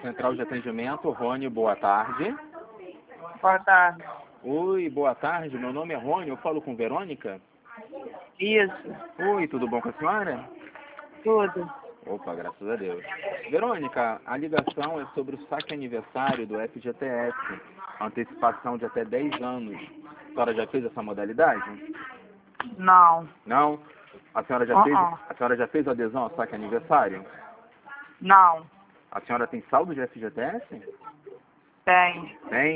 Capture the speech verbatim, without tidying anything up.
Central de Atendimento, Rony, boa tarde. Boa tarde. Oi, boa tarde, meu nome é Rony, eu falo com Verônica? Isso. Oi, tudo bom com a senhora? Tudo. Opa, graças a Deus. Verônica, a ligação é sobre o saque aniversário do F G T S, antecipação de até dez anos. A senhora já fez essa modalidade? Não. Não? A senhora já, Uh-uh. fez, a senhora já fez adesão ao saque aniversário? Não. A senhora tem saldo de F G T S? Tem. Tem?